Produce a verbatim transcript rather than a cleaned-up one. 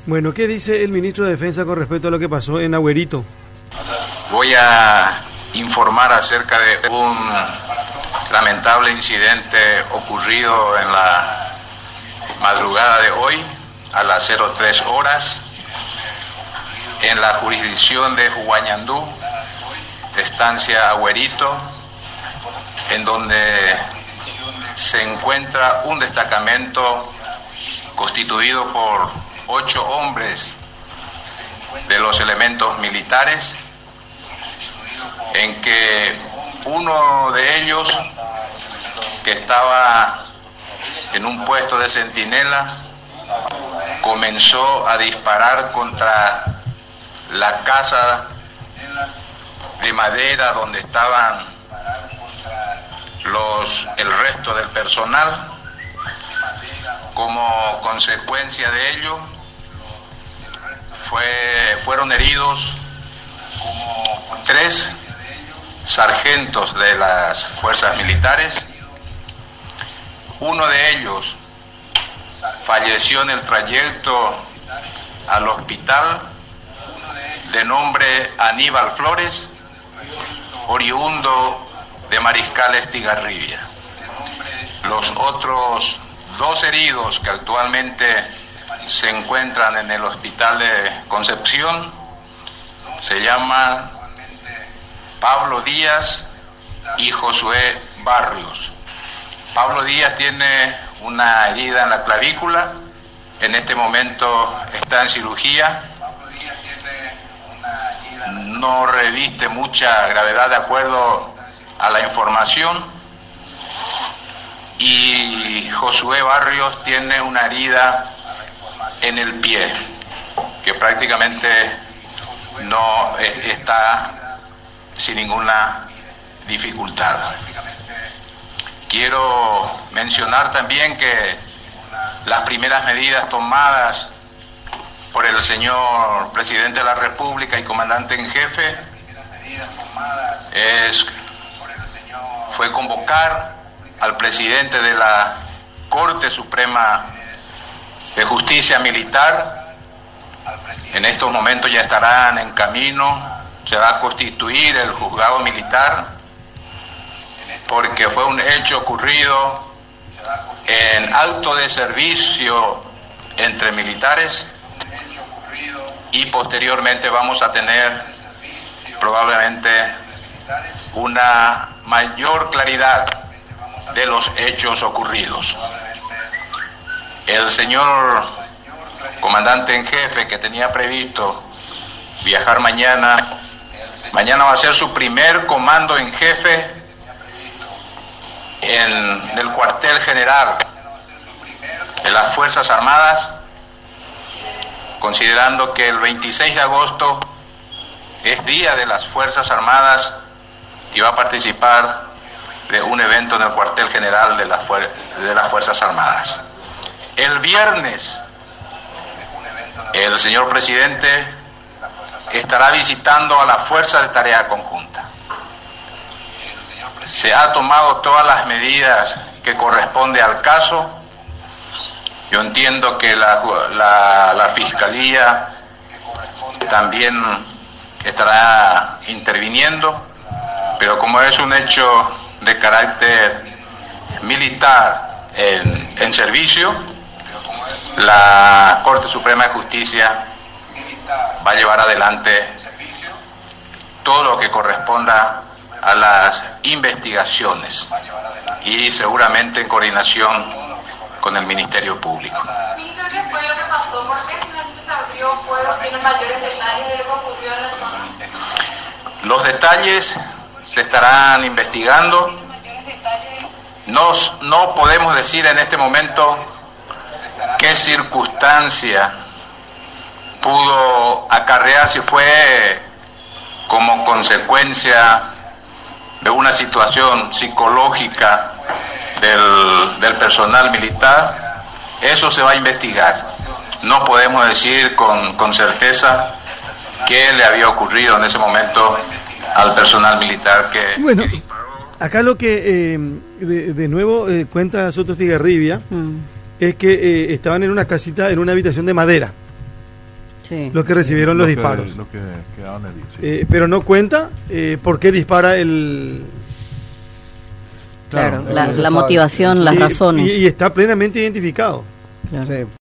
Bueno, ¿qué dice el ministro de Defensa con respecto a lo que pasó en Agüerito? Voy a informar acerca de un lamentable incidente ocurrido en la madrugada de hoy a las cero tres horas en la jurisdicción de Huañandú, estancia Agüerito, en donde se encuentra un destacamento constituido por ocho hombres de los elementos militares, en que uno de ellos, que estaba en un puesto de centinela, comenzó a disparar contra la casa de madera donde estaban los el resto del personal. Como consecuencia de ello, fue, fueron heridos tres sargentos de las fuerzas militares. Uno de ellos falleció en el trayecto al hospital, de nombre Aníbal Flores, oriundo de Mariscal Estigarribia. Los otros dos heridos que actualmente se encuentran en el hospital de Concepción se llaman Pablo Díaz y Josué Barrios. Pablo Díaz tiene una herida en la clavícula, en este momento está en cirugía, no reviste mucha gravedad de acuerdo a la información, y Josué Barrios tiene una herida en el pie que prácticamente no está sin ninguna dificultad. Quiero mencionar también que las primeras medidas tomadas por el señor presidente de la República y comandante en jefe es, fue convocar al presidente de la Corte Suprema de Justicia Militar. En estos momentos ya estarán en camino, se va a constituir el juzgado militar, porque fue un hecho ocurrido en acto de servicio entre militares, y posteriormente vamos a tener probablemente una mayor claridad de los hechos ocurridos. El señor comandante en jefe, que tenía previsto viajar mañana, mañana va a ser su primer comando en jefe en el cuartel general de las Fuerzas Armadas, considerando que el veintiséis de agosto es Día de las Fuerzas Armadas y va a participar de un evento en el cuartel general de las, de las Fuerzas Armadas. El viernes, el señor presidente estará visitando a la Fuerza de Tarea Conjunta. Se ha tomado todas las medidas que corresponde al caso. Yo entiendo que la, la, la Fiscalía también estará interviniendo, pero como es un hecho de carácter militar en, en servicio, la Corte Suprema de Justicia va a llevar adelante todo lo que corresponda a las investigaciones, y seguramente en coordinación con el Ministerio Público. ¿Qué fue lo que pasó? ¿Por qué finalmente se abrió fuego? ¿Tienen mayores detalles de confusión? Los detalles se estarán investigando. No, no podemos decir en este momento qué circunstancia pudo acarrear, si fue como consecuencia de una situación psicológica del, del personal militar. Eso se va a investigar. No podemos decir con, con certeza qué le había ocurrido en ese momento al personal militar que... Bueno, acá lo que eh, de, de nuevo eh, cuenta Soto Estigarribia mm. es que eh, estaban en una casita, en una habitación de madera. Sí. los que recibieron los Lo que- disparos. Lo que quedaron heridos. Sí. Eh, pero no cuenta eh, por qué dispara el... Claro, Claro, la, no se la sabe. motivación, las y, razones. Y, y está plenamente identificado. Claro. Sí.